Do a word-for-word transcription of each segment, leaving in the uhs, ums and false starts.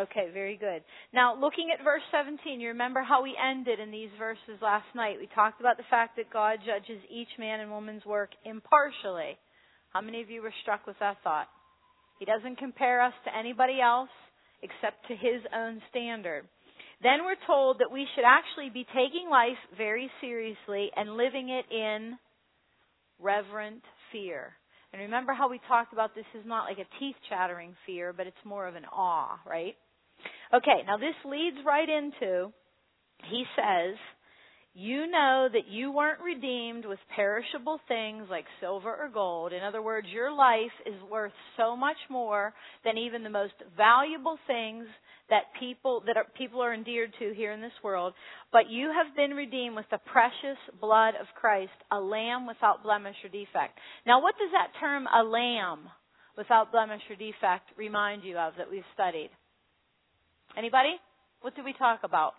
Okay, very good. Now, looking at verse seventeen, you remember how we ended in these verses last night. We talked about the fact that God judges each man and woman's work impartially. How many of you were struck with that thought? He doesn't compare us to anybody else except to His own standard. Then we're told that we should actually be taking life very seriously and living it in reverent fear. And remember how we talked about this is not like a teeth-chattering fear, but it's more of an awe, right? Okay, now this leads right into, he says, you know that you weren't redeemed with perishable things like silver or gold. In other words, your life is worth so much more than even the most valuable things that people that are, people are endeared to here in this world. But you have been redeemed with the precious blood of Christ, a lamb without blemish or defect. Now, what does that term, a lamb without blemish or defect, remind you of that we've studied? Anybody? What did we talk about?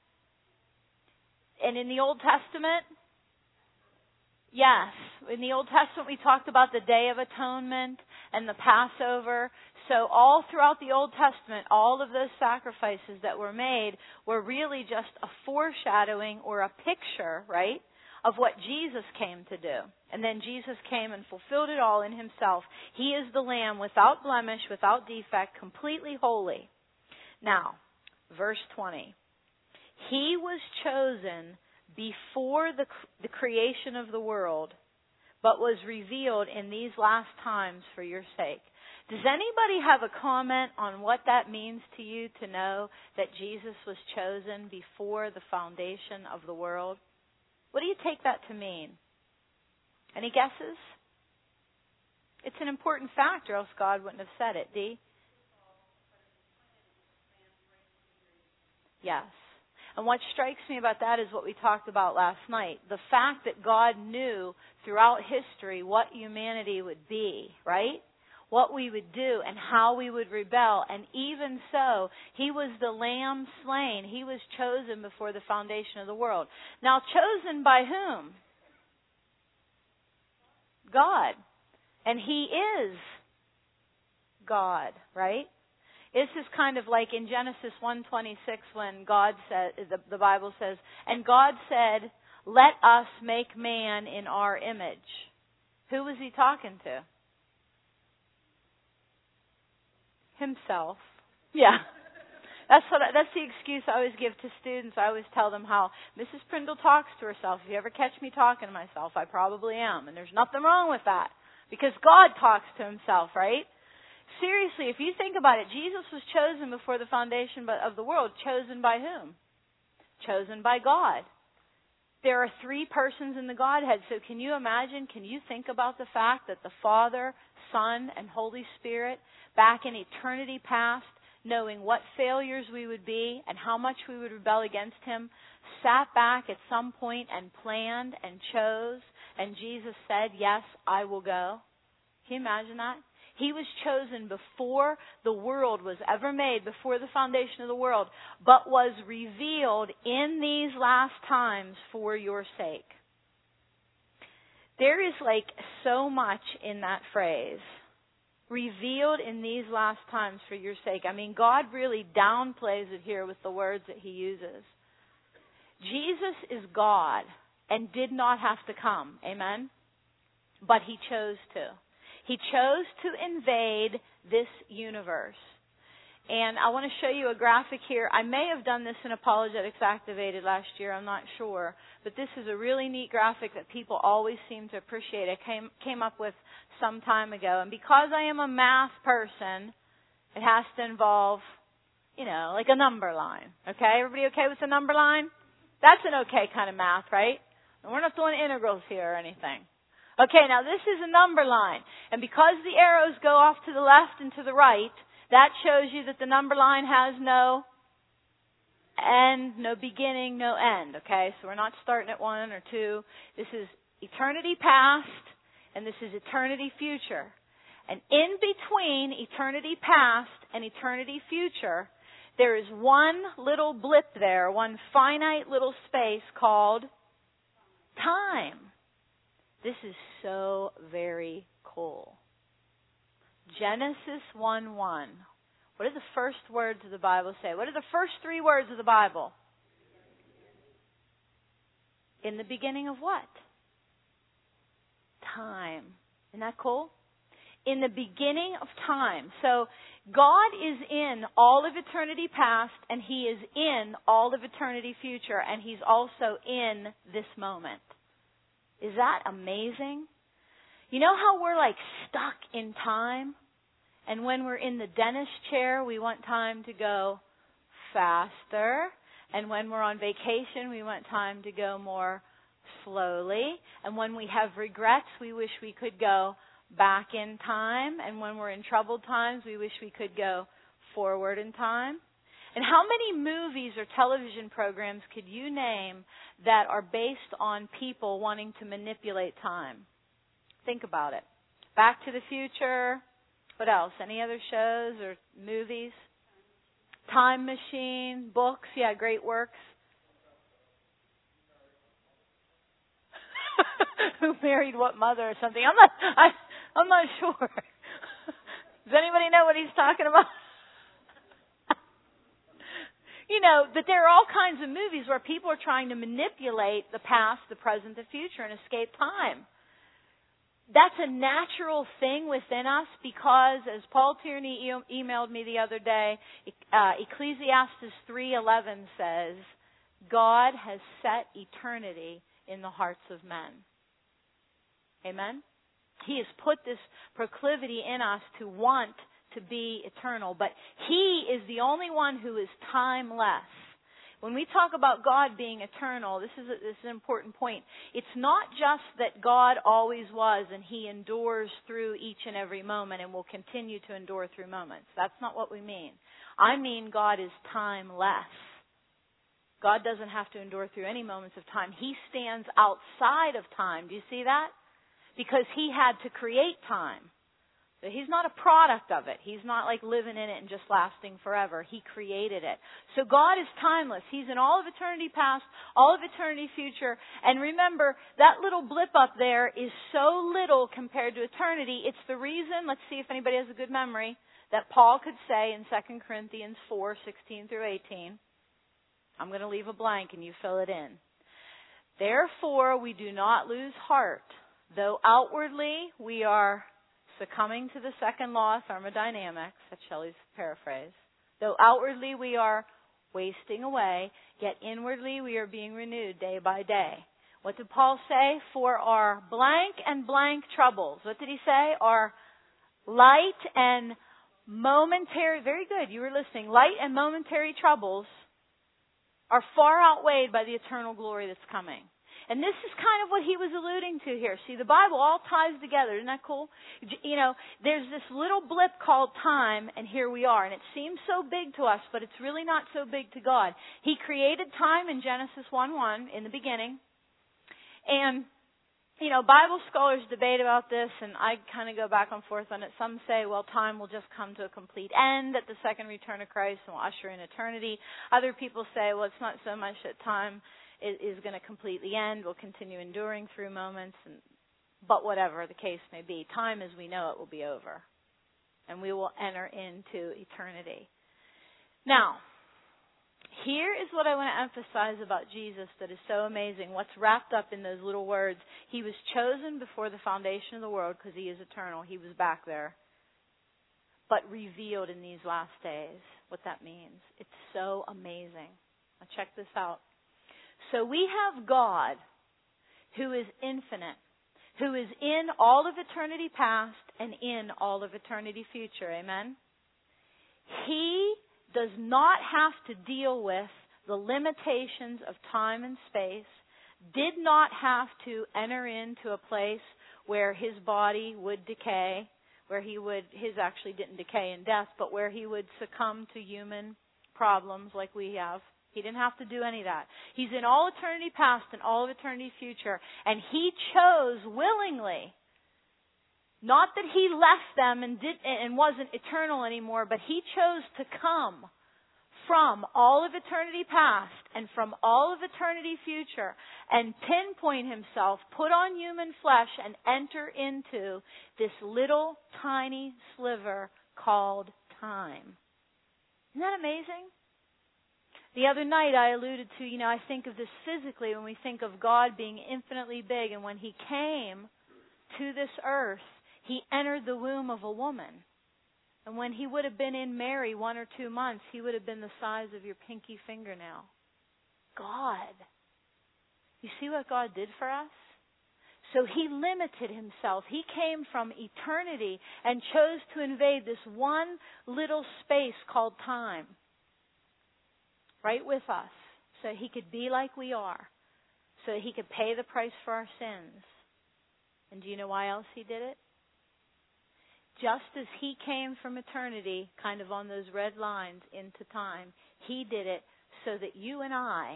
And in the Old Testament, yes, in the Old Testament we talked about the Day of Atonement and the Passover. So all throughout the Old Testament, all of those sacrifices that were made were really just a foreshadowing or a picture, right, of what Jesus came to do. And then Jesus came and fulfilled it all in Himself. He is the Lamb without blemish, without defect, completely holy. Now, verse twenty. He was chosen before the, the creation of the world, but was revealed in these last times for your sake. Does anybody have a comment on what that means to you to know that Jesus was chosen before the foundation of the world? What do you take that to mean? Any guesses? It's an important fact, or else God wouldn't have said it. Dee? Yes. And what strikes me about that is what we talked about last night. The fact that God knew throughout history what humanity would be, right? What we would do and how we would rebel. And even so, He was the Lamb slain. He was chosen before the foundation of the world. Now, chosen by whom? God. And He is God, right? This is kind of like in Genesis one twenty-six when God said, the, the Bible says, and God said, let us make man in our image. Who was He talking to? Himself. Yeah. That's what I, that's the excuse I always give to students. I always tell them how Missus Prindle talks to herself. If you ever catch me talking to myself, I probably am. And there's nothing wrong with that. Because God talks to Himself, right? Seriously, if you think about it, Jesus was chosen before the foundation of the world. Chosen by whom? Chosen by God. There are three persons in the Godhead. So can you imagine, can you think about the fact that the Father, Son, and Holy Spirit, back in eternity past, knowing what failures we would be and how much we would rebel against Him, sat back at some point and planned and chose, and Jesus said, yes, I will go. Can you imagine that? He was chosen before the world was ever made, before the foundation of the world, but was revealed in these last times for your sake. There is like so much in that phrase. Revealed in these last times for your sake. I mean, God really downplays it here with the words that He uses. Jesus is God and did not have to come. Amen? But He chose to. He chose to invade this universe. And I want to show you a graphic here. I may have done this in Apologetics Activated last year. I'm not sure. But this is a really neat graphic that people always seem to appreciate. I came, came up with some time ago. And because I am a math person, it has to involve, you know, like a number line. Okay? Everybody okay with the number line? That's an okay kind of math, right? And we're not doing integrals here or anything. Okay, now this is a number line. And because the arrows go off to the left and to the right, that shows you that the number line has no end, no beginning, no end. Okay, so we're not starting at one or two. This is eternity past, and this is eternity future. And in between eternity past and eternity future, there is one little blip there, one finite little space called time. This is so very cool. Genesis one one, What do the first words of the Bible say? What are the first three words of the Bible? In the beginning of what? Time. Isn't that cool? In the beginning of time. So God is in all of eternity past, and He is in all of eternity future, and He's also in this moment. Is that amazing? You know how we're like stuck in time? And when we're in the dentist chair, we want time to go faster. And when we're on vacation, we want time to go more slowly. And when we have regrets, we wish we could go back in time. And when we're in troubled times, we wish we could go forward in time. And how many movies or television programs could you name that are based on people wanting to manipulate time? Think about it. Back to the Future. What else? Any other shows or movies? Time Machine, books, yeah, great works. Who married what mother or something? I'm not. I, I'm not sure. Does anybody know what he's talking about? You know, but there are all kinds of movies where people are trying to manipulate the past, the present, the future, and escape time. That's a natural thing within us because, as Paul Tierney e- emailed me the other day, uh, Ecclesiastes three eleven says, God has set eternity in the hearts of men. Amen? He has put this proclivity in us to want to be eternal, but He is the only one who is timeless. When we talk about God being eternal, this is, a, this is an important point. It's not just that God always was and He endures through each and every moment and will continue to endure through moments. That's not what we mean. I mean God is timeless. God doesn't have to endure through any moments of time. He stands outside of time. Do you see that? Because He had to create time. So He's not a product of it. He's not like living in it and just lasting forever. He created it. So God is timeless. He's in all of eternity past, all of eternity future. And remember, that little blip up there is so little compared to eternity. It's the reason, let's see if anybody has a good memory, that Paul could say in Second Corinthians four, sixteen through eighteen. I'm going to leave a blank and you fill it in. Therefore, we do not lose heart. Though outwardly we are succumbing to the second law of thermodynamics, that's Shelley's paraphrase. Though outwardly we are wasting away, yet inwardly we are being renewed day by day. What did Paul say? For our blank and blank troubles. What did he say? Our light and momentary, very good, you were listening, light and momentary troubles are far outweighed by the eternal glory that's coming. And this is kind of what he was alluding to here. See, the Bible all ties together. Isn't that cool? You know, there's this little blip called time, and here we are. And it seems so big to us, but it's really not so big to God. He created time in Genesis one one in the beginning. And, you know, Bible scholars debate about this, and I kind of go back and forth on it. Some say, well, time will just come to a complete end at the second return of Christ and will usher in eternity. Other people say, well, it's not so much that time is going to completely end, will continue enduring through moments, and, but whatever the case may be, time as we know it will be over, and we will enter into eternity. Now, here is what I want to emphasize about Jesus that is so amazing, what's wrapped up in those little words. He was chosen before the foundation of the world because He is eternal. He was back there, but revealed in these last days. What that means. It's so amazing. Now check this out. So we have God who is infinite, who is in all of eternity past and in all of eternity future. Amen? He does not have to deal with the limitations of time and space, did not have to enter into a place where His body would decay, where He would, His actually didn't decay in death, but where He would succumb to human problems like we have. He didn't have to do any of that. He's in all eternity past and all of eternity future. And He chose willingly, not that He left them and did and wasn't eternal anymore, but He chose to come from all of eternity past and from all of eternity future and pinpoint Himself, put on human flesh, and enter into this little tiny sliver called time. Isn't that amazing? The other night I alluded to, you know, I think of this physically when we think of God being infinitely big. And when He came to this earth, He entered the womb of a woman. And when He would have been in Mary one or two months, He would have been the size of your pinky fingernail. God. You see what God did for us? So He limited Himself. He came from eternity and chose to invade this one little space called time. Right with us. So He could be like we are. So that He could pay the price for our sins. And do you know why else He did it? Just as He came from eternity, kind of on those red lines into time, He did it so that you and I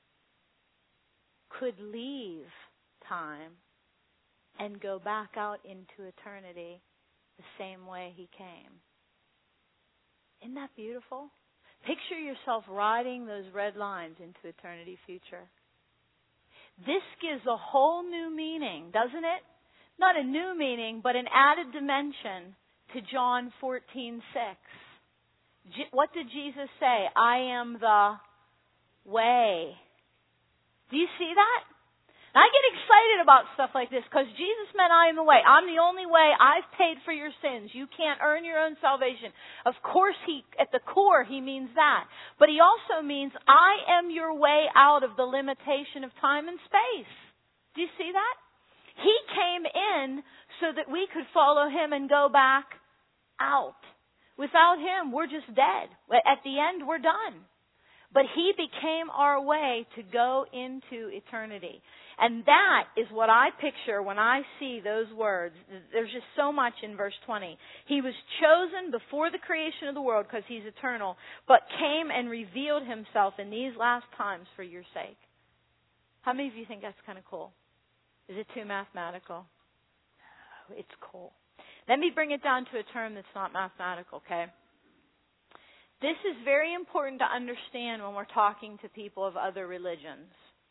could leave time and go back out into eternity the same way He came. Isn't that beautiful? Picture yourself riding those red lines into eternity future. This gives a whole new meaning, doesn't it? Not a new meaning, but an added dimension to John fourteen six. What did Jesus say? I am the way. Do you see that? And I get excited about stuff like this because Jesus meant I am the way. I'm the only way. I've paid for your sins. You can't earn your own salvation. Of course, He, at the core, He means that. But He also means I am your way out of the limitation of time and space. Do you see that? He came in so that we could follow Him and go back out. Without Him, we're just dead. At the end, we're done. But He became our way to go into eternity. And that is what I picture when I see those words. There's just so much in verse twenty. He was chosen before the creation of the world because He's eternal, but came and revealed Himself in these last times for your sake. How many of you think that's kind of cool? Is it too mathematical? No, it's cool. Let me bring it down to a term that's not mathematical, okay? This is very important to understand when we're talking to people of other religions.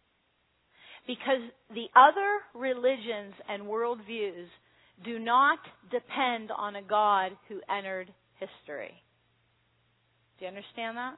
Because the other religions and worldviews do not depend on a God who entered history. Do you understand that?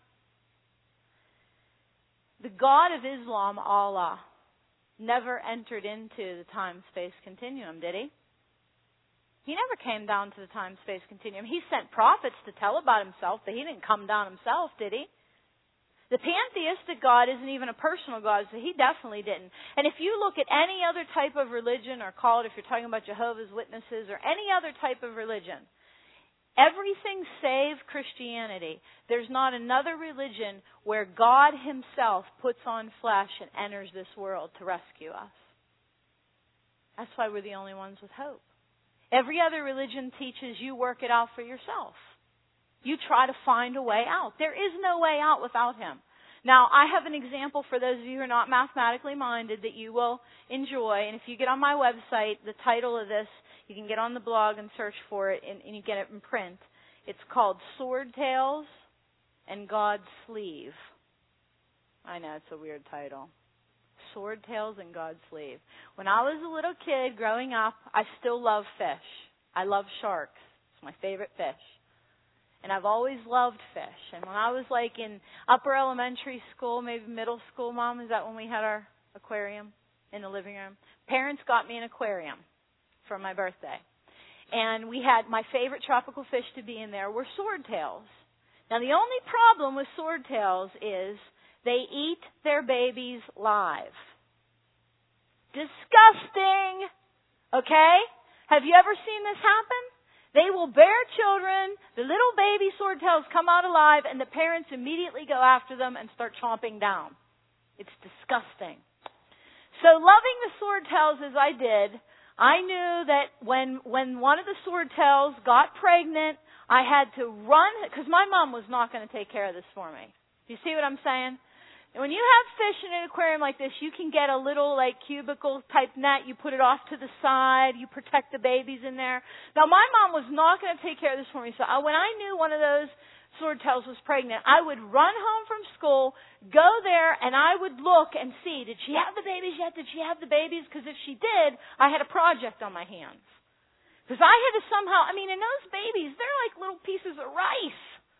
The God of Islam, Allah, never entered into the time-space continuum, did He? He never came down to the time-space continuum. He sent prophets to tell about Himself, but He didn't come down Himself, did He? The pantheistic God isn't even a personal God, so He definitely didn't. And if you look at any other type of religion, or call it, if you're talking about Jehovah's Witnesses, or any other type of religion, everything save Christianity, there's not another religion where God Himself puts on flesh and enters this world to rescue us. That's why we're the only ones with hope. Every other religion teaches you work it out for yourself. You try to find a way out. There is no way out without Him. Now, I have an example for those of you who are not mathematically minded that you will enjoy. And if you get on my website, the title of this, you can get on the blog and search for it, and, and you get it in print. It's called Sword Tales and God's Sleeve. I know, it's a weird title. Sword Tales and God's Sleeve. When I was a little kid growing up, I still love fish. I love sharks. It's my favorite fish. And I've always loved fish. And when I was like in upper elementary school, maybe middle school, Mom, is that when we had our aquarium in the living room? Parents got me an aquarium for my birthday. And we had my favorite tropical fish to be in there were swordtails. Now the only problem with swordtails is they eat their babies live. Disgusting! Okay? Have you ever seen this happen? They will bear children, the little baby swordtails come out alive, and the parents immediately go after them and start chomping down. It's disgusting. So loving the swordtails as I did, I knew that when when one of the swordtails got pregnant, I had to run, because my mom was not going to take care of this for me. Do you see what I'm saying? And when you have fish in an aquarium like this, you can get a little like cubicle type net. You put it off to the side. You protect the babies in there. Now, my mom was not going to take care of this for me. So I, when I knew one of those swordtails was pregnant, I would run home from school, go there, and I would look and see, did she have the babies yet? Did she have the babies? Because if she did, I had a project on my hands. Because I had to somehow, I mean, and those babies, they're like little pieces of rice.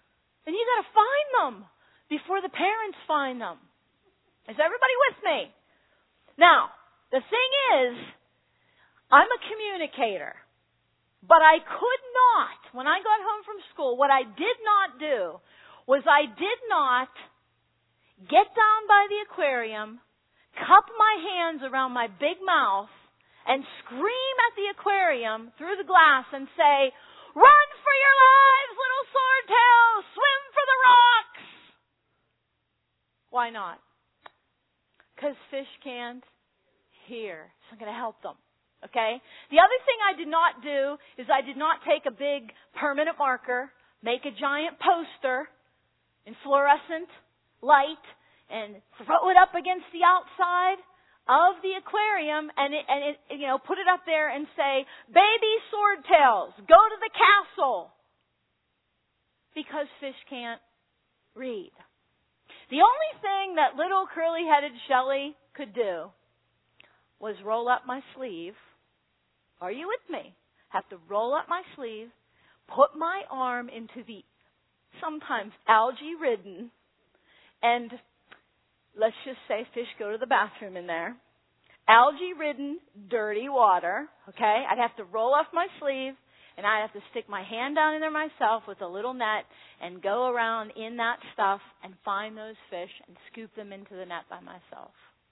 then you got to find them before the parents find them. Is everybody with me? Now, the thing is, I'm a communicator. But I could not, when I got home from school, what I did not do was I did not get down by the aquarium, cup my hands around my big mouth, and scream at the aquarium through the glass and say, "Run for your lives, little swordtails! Swim for the rocks!" Why not? Because fish can't hear. So I'm going to help them. Okay? The other thing I did not do is I did not take a big permanent marker, make a giant poster in fluorescent light, and throw it up against the outside of the aquarium and it, and it, you know, put it up there and say, "Baby swordtails, go to the castle." Because fish can't read. The only thing that little curly-headed Shelley could do was roll up my sleeve. Are you with me? Have to roll up my sleeve, put my arm into the sometimes algae-ridden, and let's just say fish go to the bathroom in there, algae-ridden, dirty water, okay? I'd have to roll off my sleeve, and I'd have to stick my hand down in there myself with a little net and go around in that stuff and find those fish and scoop them into the net by myself.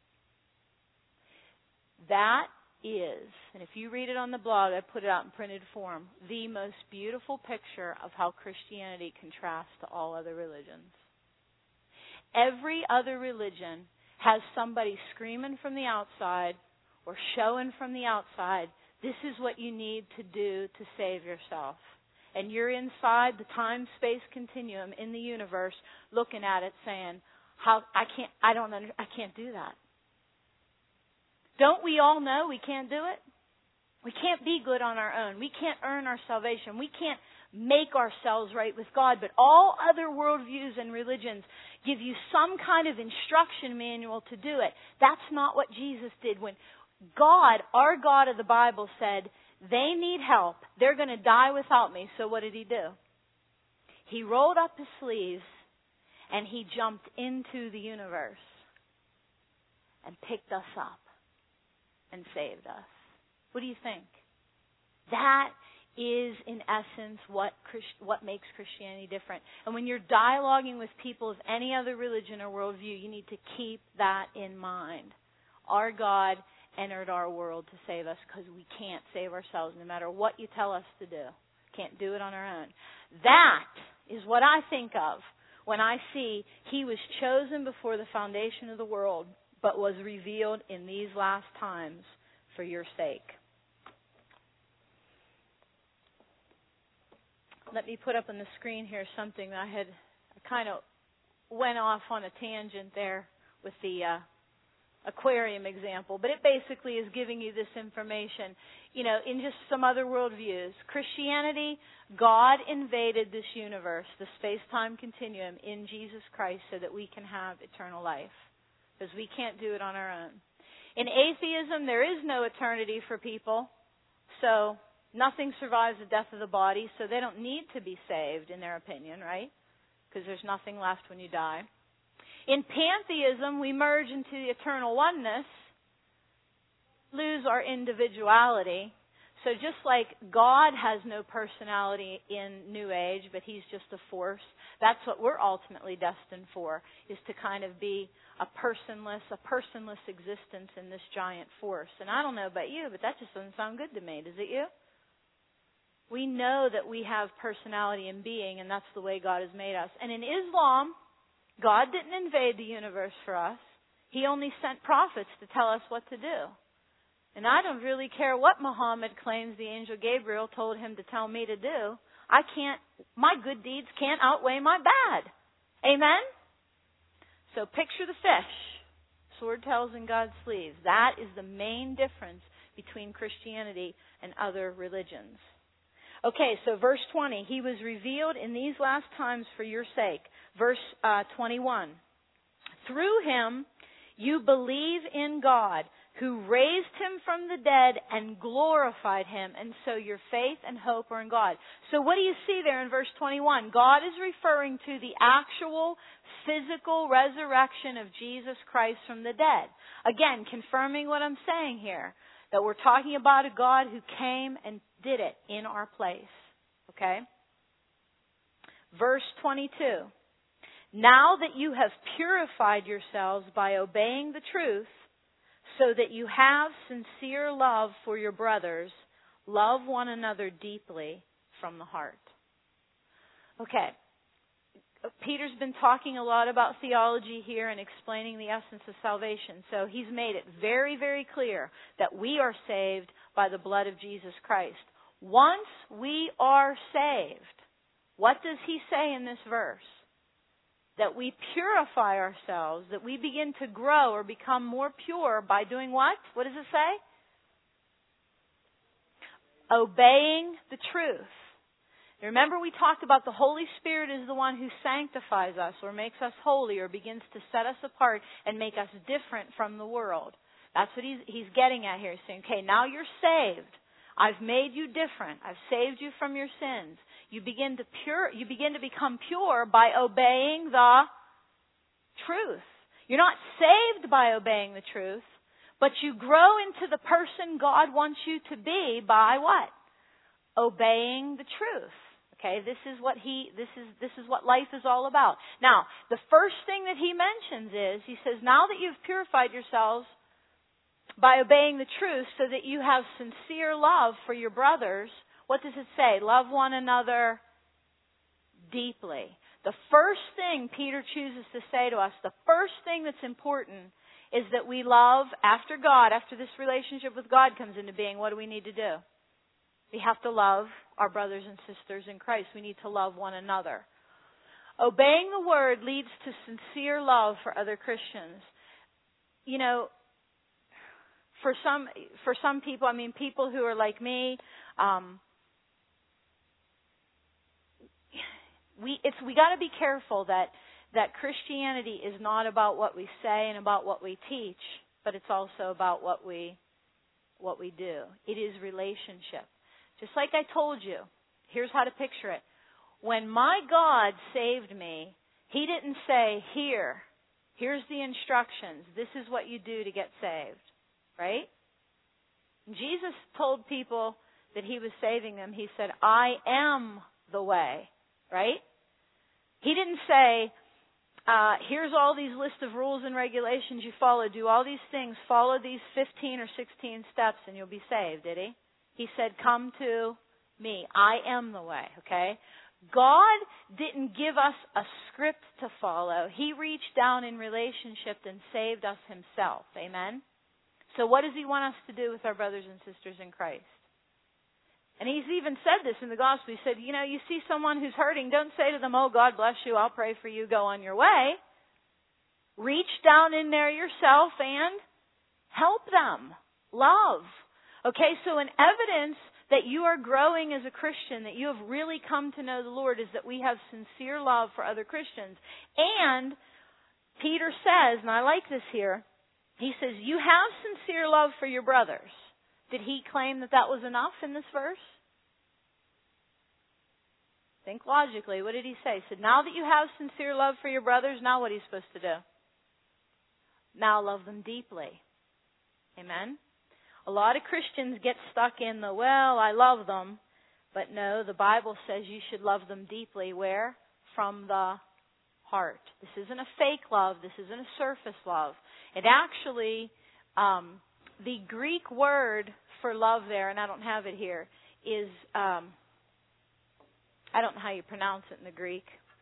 That is, and if you read it on the blog, I put it out in printed form, the most beautiful picture of how Christianity contrasts to all other religions. Every other religion has somebody screaming from the outside or showing from the outside, "This is what you need to do to save yourself." And you're inside the time-space continuum in the universe looking at it saying, "How I can't I don't under, I can't do that." Don't we all know we can't do it? We can't be good on our own. We can't earn our salvation. We can't make ourselves right with God. But all other worldviews and religions give you some kind of instruction manual to do it. That's not what Jesus did. When God, our God of the Bible, said, "They need help. They're going to die without me." So what did he do? He rolled up his sleeves and he jumped into the universe and picked us up and saved us. What do you think? That is, in essence, what Christ, what makes Christianity different. And when you're dialoguing with people of any other religion or worldview, you need to keep that in mind. Our God entered our world to save us because we can't save ourselves no matter what you tell us to do. Can't do it on our own. That is what I think of when I see he was chosen before the foundation of the world, but was revealed in these last times for your sake. Let me put up on the screen here something that I had I kind of went off on a tangent there with the uh, aquarium example, but it basically is giving you this information. You know, in just some other worldviews, Christianity, God invaded this universe, the space-time continuum, in Jesus Christ so that we can have eternal life. Because we can't do it on our own. In atheism, there is no eternity for people. So nothing survives the death of the body, so they don't need to be saved, in their opinion, right? Because there's nothing left when you die. In pantheism, we merge into the eternal oneness, lose our individuality. So just like God has no personality in New Age, but he's just a force, that's what we're ultimately destined for, is to kind of be a personless, a personless existence in this giant force. And I don't know about you, but that just doesn't sound good to me. Does it you? We know that we have personality and being, and that's the way God has made us. And in Islam, God didn't invade the universe for us. He only sent prophets to tell us what to do. And I don't really care what Muhammad claims the angel Gabriel told him to tell me to do. I can't, my good deeds can't outweigh my bad. Amen? So picture the fish, sword tails in God's sleeves. That is the main difference between Christianity and other religions. Okay, so verse twenty, he was revealed in these last times for your sake. Verse uh, twenty-one, through him you believe in God, who raised him from the dead and glorified him. And so your faith and hope are in God. So what do you see there in verse twenty-one? God is referring to the actual physical resurrection of Jesus Christ from the dead. Again, confirming what I'm saying here, that we're talking about a God who came and did it in our place. Okay? Verse twenty-two. Now that you have purified yourselves by obeying the truth, so that you have sincere love for your brothers, love one another deeply from the heart. Okay. Peter's been talking a lot about theology here and explaining the essence of salvation. So he's made it very, very clear that we are saved by the blood of Jesus Christ. Once we are saved, what does he say in this verse? That we purify ourselves, that we begin to grow or become more pure by doing what? What does it say? Obeying the truth. Remember we talked about the Holy Spirit is the one who sanctifies us or makes us holy or begins to set us apart and make us different from the world. That's what he's, he's getting at here. He's saying, okay, now you're saved. I've made you different. I've saved you from your sins. You begin to pure, you begin to become pure by obeying the truth. You're not saved by obeying the truth, but you grow into the person God wants you to be by what? Obeying the truth. Okay, this is what he this is this is what life is all about. Now, the first thing that he mentions is he says, now that you've purified yourselves by obeying the truth so that you have sincere love for your brothers, what does it say? Love one another deeply. The first thing Peter chooses to say to us, the first thing that's important is that we love after God, after this relationship with God comes into being, what do we need to do? We have to love our brothers and sisters in Christ. We need to love one another. Obeying the word leads to sincere love for other Christians. You know, For some, for some people, I mean, people who are like me, um, we it's we got to be careful that that Christianity is not about what we say and about what we teach, but it's also about what we what we do. It is relationship. Just like I told you, here's how to picture it. When my God saved me, He didn't say, "Here, here's the instructions. This is what you do to get saved." Right? Jesus told people that He was saving them. He said, "I am the way." Right? He didn't say, uh, here's all these list of rules and regulations you follow. Do all these things. Follow these fifteen or sixteen steps and you'll be saved, did He? He said, "Come to me. I am the way." Okay? God didn't give us a script to follow. He reached down in relationship and saved us Himself. Amen? So what does He want us to do with our brothers and sisters in Christ? And He's even said this in the gospel. He said, you know, you see someone who's hurting, don't say to them, "Oh, God bless you, I'll pray for you, go on your way." Reach down in there yourself and help them. Love. Okay, so an evidence that you are growing as a Christian, that you have really come to know the Lord, is that we have sincere love for other Christians. And Peter says, and I like this here, he says, you have sincere love for your brothers. Did he claim that that was enough in this verse? Think logically. What did he say? He said, now that you have sincere love for your brothers, now what are you supposed to do? Now love them deeply. Amen? A lot of Christians get stuck in the, well, I love them. But no, the Bible says you should love them deeply. Where? From the heart. This isn't a fake love. This isn't a surface love. It actually, um, the Greek word for love there, and I don't have it here, is, um, I don't know how you pronounce it in the Greek.